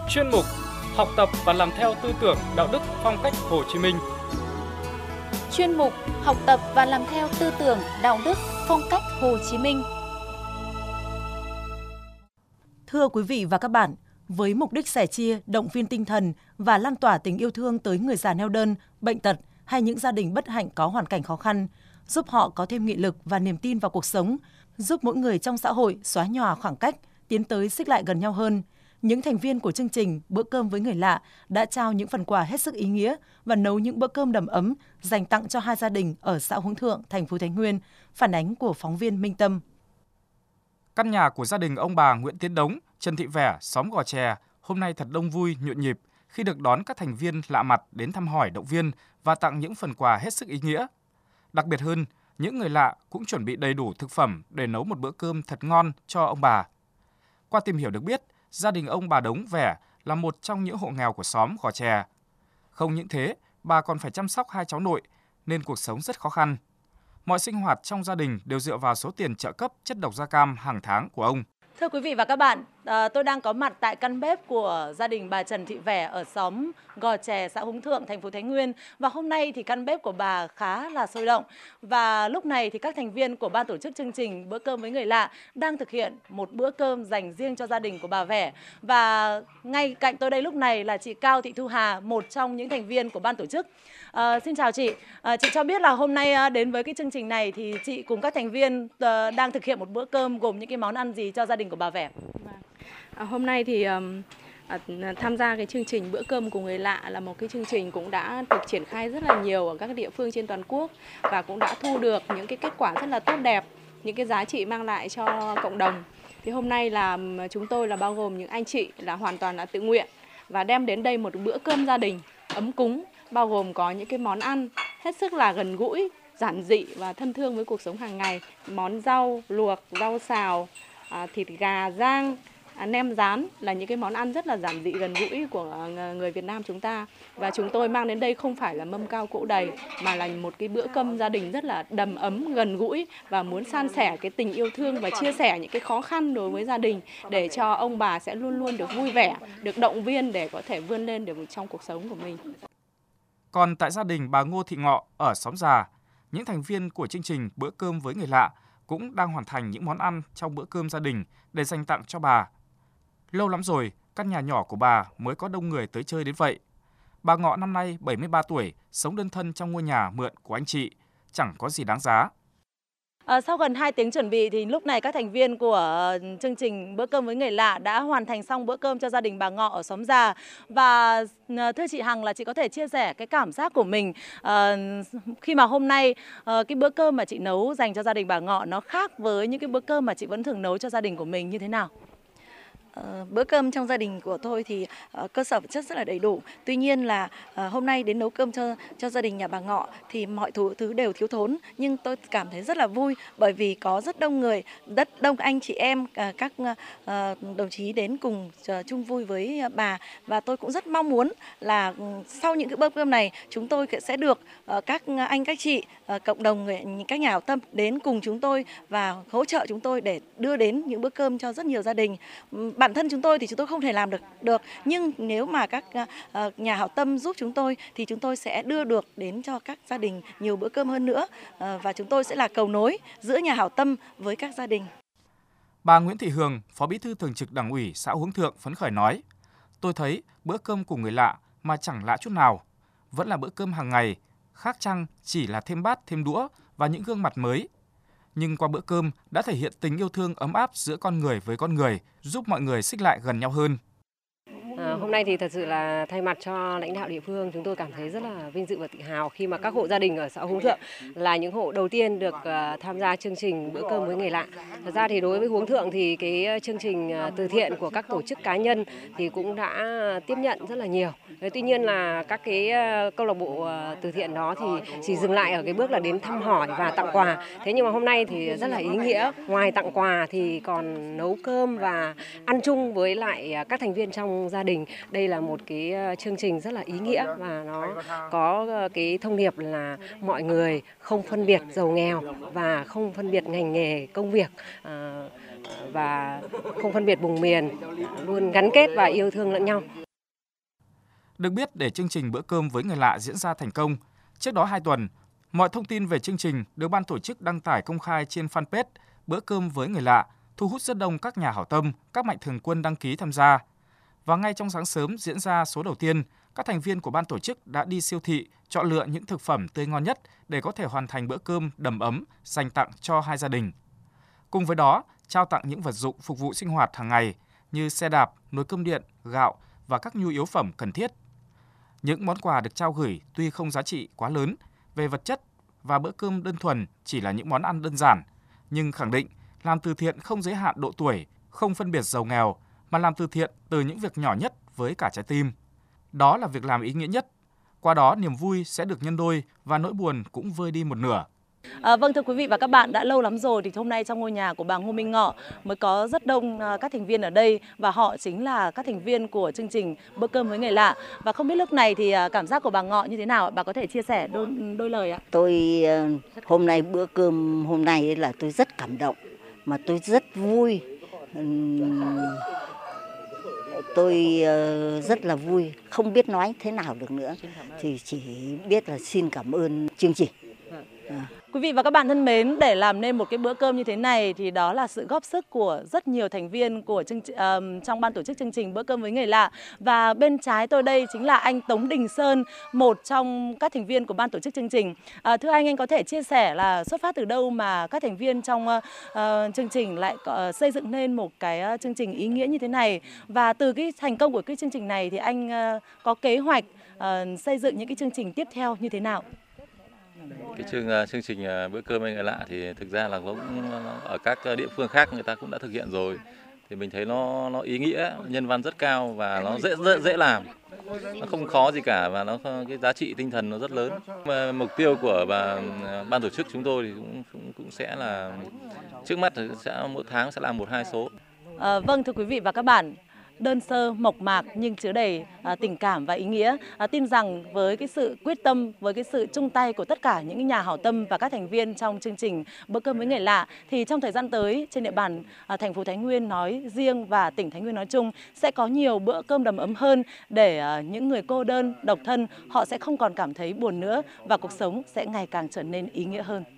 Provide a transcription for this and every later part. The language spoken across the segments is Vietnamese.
chuyên mục Học tập và làm theo tư tưởng đạo đức phong cách Hồ Chí Minh. Chuyên mục Học tập và làm theo tư tưởng đạo đức phong cách Hồ Chí Minh. Thưa quý vị và các bạn, với mục đích sẻ chia, động viên tinh thần và lan tỏa tình yêu thương tới người già neo đơn, bệnh tật hay những gia đình bất hạnh có hoàn cảnh khó khăn, giúp họ có thêm nghị lực và niềm tin vào cuộc sống, giúp mỗi người trong xã hội xóa nhòa khoảng cách, tiến tới xích lại gần nhau hơn. Những thành viên của chương trình Bữa cơm với người lạ đã trao những phần quà hết sức ý nghĩa và nấu những bữa cơm đầm ấm dành tặng cho 2 gia đình ở xã Hướng Thượng, thành phố Thái Nguyên, phản ánh của phóng viên Minh Tâm. Căn nhà của gia đình ông bà Nguyễn Tiến Đống, Trần Thị Vẻ, xóm Gò Chè hôm nay thật đông vui, nhộn nhịp khi được đón các thành viên lạ mặt đến thăm hỏi, động viên và tặng những phần quà hết sức ý nghĩa. Đặc biệt hơn, những người lạ cũng chuẩn bị đầy đủ thực phẩm để nấu một bữa cơm thật ngon cho ông bà. Qua tìm hiểu được biết, gia đình ông bà Đống Vẻ là một trong những hộ nghèo của xóm Gò Chè. Không những thế, bà còn phải chăm sóc 2 cháu nội nên cuộc sống rất khó khăn. Mọi sinh hoạt trong gia đình đều dựa vào số tiền trợ cấp chất độc da cam hàng tháng của ông. Thưa quý vị và các bạn, tôi đang có mặt tại căn bếp của gia đình bà Trần Thị Vẻ ở xóm Gò Chè, xã Hướng Thượng, thành phố Thái Nguyên. Và hôm nay thì căn bếp của bà khá là sôi động. Và lúc này thì các thành viên của ban tổ chức chương trình Bữa cơm với người lạ đang thực hiện một bữa cơm dành riêng cho gia đình của bà Vẻ. Và ngay cạnh tôi đây lúc này là chị Cao Thị Thu Hà, một trong những thành viên của ban tổ chức. Xin chào chị. Chị cho biết là hôm nay đến với cái chương trình này thì chị cùng các thành viên đang thực hiện một bữa cơm gồm những cái món ăn gì cho gia đình của bà Vẻ? Hôm nay thì tham gia cái chương trình Bữa cơm của người lạ là một cái chương trình cũng đã được triển khai rất là nhiều ở các địa phương trên toàn quốc và cũng đã thu được những cái kết quả rất là tốt đẹp, những cái giá trị mang lại cho cộng đồng. Thì hôm nay là chúng tôi là bao gồm những anh chị là hoàn toàn là tự nguyện và đem đến đây một bữa cơm gia đình ấm cúng, bao gồm có những cái món ăn hết sức là gần gũi, giản dị và thân thương với cuộc sống hàng ngày. Món rau luộc, rau xào, thịt gà rang, nem rán là những cái món ăn rất là giản dị, gần gũi của người Việt Nam chúng ta. Và chúng tôi mang đến đây không phải là mâm cao cỗ đầy mà là một cái bữa cơm gia đình rất là đầm ấm, gần gũi và muốn san sẻ cái tình yêu thương và chia sẻ những cái khó khăn đối với gia đình để cho ông bà sẽ luôn luôn được vui vẻ, được động viên để có thể vươn lên được trong cuộc sống của mình. Còn tại gia đình bà Ngô Thị Ngọ ở xóm Già, những thành viên của chương trình Bữa cơm với người lạ cũng đang hoàn thành những món ăn trong bữa cơm gia đình để dành tặng cho bà. Lâu lắm rồi, căn nhà nhỏ của bà mới có đông người tới chơi đến vậy. Bà Ngọ năm nay 73 tuổi, sống đơn thân trong ngôi nhà mượn của anh chị, chẳng có gì đáng giá. Sau gần 2 tiếng chuẩn bị thì lúc này các thành viên của chương trình Bữa cơm với người lạ đã hoàn thành xong bữa cơm cho gia đình bà Ngọ ở xóm Già. Và thưa chị Hằng là chị có thể chia sẻ cái cảm giác của mình khi mà hôm nay cái bữa cơm mà chị nấu dành cho gia đình bà Ngọ nó khác với những cái bữa cơm mà chị vẫn thường nấu cho gia đình của mình như thế nào? Bữa cơm trong gia đình của tôi thì cơ sở vật chất rất là đầy đủ. Tuy nhiên là hôm nay đến nấu cơm cho gia đình nhà bà Ngọ thì mọi thứ đều thiếu thốn. Nhưng tôi cảm thấy rất là vui bởi vì có rất đông người, rất đông anh chị em, các đồng chí đến cùng chung vui với bà. Và tôi cũng rất mong muốn là sau những cái bữa cơm này chúng tôi sẽ được các anh các chị, cộng đồng các nhà hảo tâm đến cùng chúng tôi và hỗ trợ chúng tôi để đưa đến những bữa cơm cho rất nhiều gia đình. Bản thân chúng tôi thì chúng tôi không thể làm được nhưng nếu mà các nhà hảo tâm giúp chúng tôi thì chúng tôi sẽ đưa được đến cho các gia đình nhiều bữa cơm hơn nữa và chúng tôi sẽ là cầu nối giữa nhà hảo tâm với các gia đình. Bà Nguyễn Thị Hường, Phó Bí thư Thường trực Đảng ủy xã Hướng Thượng phấn khởi nói: "Tôi thấy bữa cơm của người lạ mà chẳng lạ chút nào, vẫn là bữa cơm hàng ngày, khác chăng chỉ là thêm bát, thêm đũa và những gương mặt mới. Nhưng qua bữa cơm đã thể hiện tình yêu thương ấm áp giữa con người với con người, giúp mọi người xích lại gần nhau hơn." Hôm nay thì thật sự là thay mặt cho lãnh đạo địa phương, chúng tôi cảm thấy rất là vinh dự và tự hào khi mà các hộ gia đình ở xã Hướng Thượng là những hộ đầu tiên được tham gia chương trình Bữa cơm với người lạ. Thật ra thì đối với Hướng Thượng thì cái chương trình từ thiện của các tổ chức cá nhân thì cũng đã tiếp nhận rất là nhiều. Tuy nhiên là các cái câu lạc bộ từ thiện đó thì chỉ dừng lại ở cái bước là đến thăm hỏi và tặng quà. Thế nhưng mà hôm nay thì rất là ý nghĩa. Ngoài tặng quà thì còn nấu cơm và ăn chung với lại các thành viên trong gia đình. Đây là một cái chương trình rất là ý nghĩa và nó có cái thông điệp là mọi người không phân biệt giàu nghèo và không phân biệt ngành nghề công việc. và không phân biệt vùng miền, luôn gắn kết và yêu thương lẫn nhau. Được biết, để chương trình Bữa cơm với người lạ diễn ra thành công, trước đó 2 tuần, mọi thông tin về chương trình được ban tổ chức đăng tải công khai trên fanpage Bữa cơm với người lạ, thu hút rất đông các nhà hảo tâm, các mạnh thường quân đăng ký tham gia. Và ngay trong sáng sớm diễn ra số đầu tiên, các thành viên của ban tổ chức đã đi siêu thị chọn lựa những thực phẩm tươi ngon nhất để có thể hoàn thành bữa cơm đầm ấm dành tặng cho 2 gia đình. Cùng với đó, trao tặng những vật dụng phục vụ sinh hoạt hàng ngày như xe đạp, nồi cơm điện, gạo và các nhu yếu phẩm cần thiết. Những món quà được trao gửi tuy không giá trị quá lớn về vật chất và bữa cơm đơn thuần chỉ là những món ăn đơn giản, nhưng khẳng định làm từ thiện không giới hạn độ tuổi, không phân biệt giàu nghèo, mà làm từ thiện từ những việc nhỏ nhất với cả trái tim. Đó là việc làm ý nghĩa nhất. Qua đó niềm vui sẽ được nhân đôi và nỗi buồn cũng vơi đi một nửa. Vâng, thưa quý vị và các bạn, đã lâu lắm rồi thì hôm nay trong ngôi nhà của bà Ngô Minh Ngọ mới có rất đông các thành viên ở đây, và họ chính là các thành viên của chương trình Bữa cơm với người lạ. Và không biết lúc này thì cảm giác của bà Ngọ như thế nào? Bà có thể chia sẻ đôi lời ạ? Tôi hôm nay bữa cơm hôm nay là tôi rất cảm động, mà tôi rất vui. Tôi rất là vui, không biết nói thế nào được nữa, thì chỉ biết là xin cảm ơn chương trình. Quý vị và các bạn thân mến, để làm nên một cái bữa cơm như thế này thì đó là sự góp sức của rất nhiều thành viên của trong ban tổ chức chương trình Bữa cơm với người lạ. Và bên trái tôi đây chính là anh Tống Đình Sơn, một trong các thành viên của ban tổ chức chương trình. Thưa anh có thể chia sẻ là xuất phát từ đâu mà các thành viên trong chương trình lại xây dựng nên một cái chương trình ý nghĩa như thế này? Và từ cái thành công của cái chương trình này thì anh có kế hoạch xây dựng những cái chương trình tiếp theo như thế nào? Cái chương trình Bữa cơm với người lạ thì thực ra là cũng ở các địa phương khác người ta cũng đã thực hiện rồi, thì mình thấy nó ý nghĩa, nhân văn rất cao và nó dễ làm, nó không khó gì cả, và nó cái giá trị tinh thần nó rất lớn. Mục tiêu của ban tổ chức chúng tôi thì cũng sẽ là trước mắt sẽ mỗi tháng sẽ làm 1-2 số. Vâng, thưa quý vị và các bạn, đơn sơ mộc mạc nhưng chứa đầy tình cảm và ý nghĩa. Tin rằng với cái sự quyết tâm, với cái sự chung tay của tất cả những nhà hảo tâm và các thành viên trong chương trình Bữa cơm với người lạ, thì trong thời gian tới trên địa bàn thành phố Thái Nguyên nói riêng và tỉnh Thái Nguyên nói chung sẽ có nhiều bữa cơm đầm ấm hơn, để những người cô đơn, độc thân họ sẽ không còn cảm thấy buồn nữa, và cuộc sống sẽ ngày càng trở nên ý nghĩa hơn.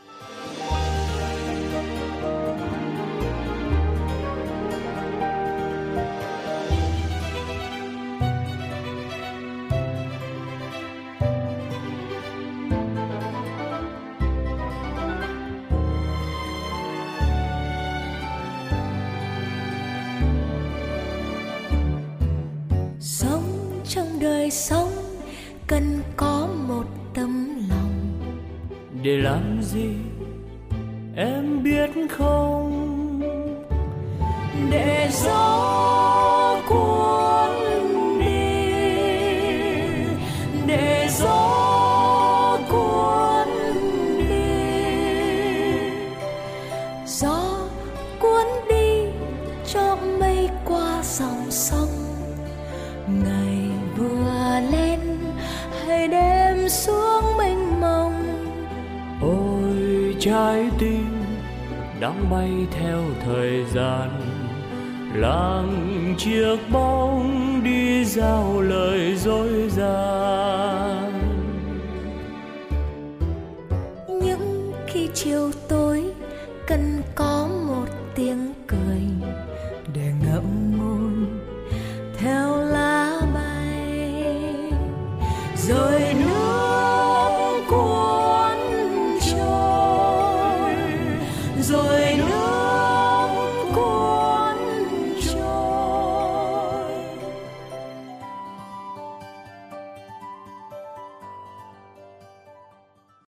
Sống trong đời sống cần có một tấm lòng. Để làm gì em biết không? Để gió cuốn đi, để gió cuốn đi, gió cuốn đi cho mây qua dòng sông. Ngày vừa lên hay đêm xuống mênh mông. Ôi trái tim đang bay theo thời gian, làng chiếc bóng đi giao lời dối gian. Những khi chiều tối cần có một tiếng cười để ngậm ngùi theo lá bay, rồi nước cuốn trôi, rồi nước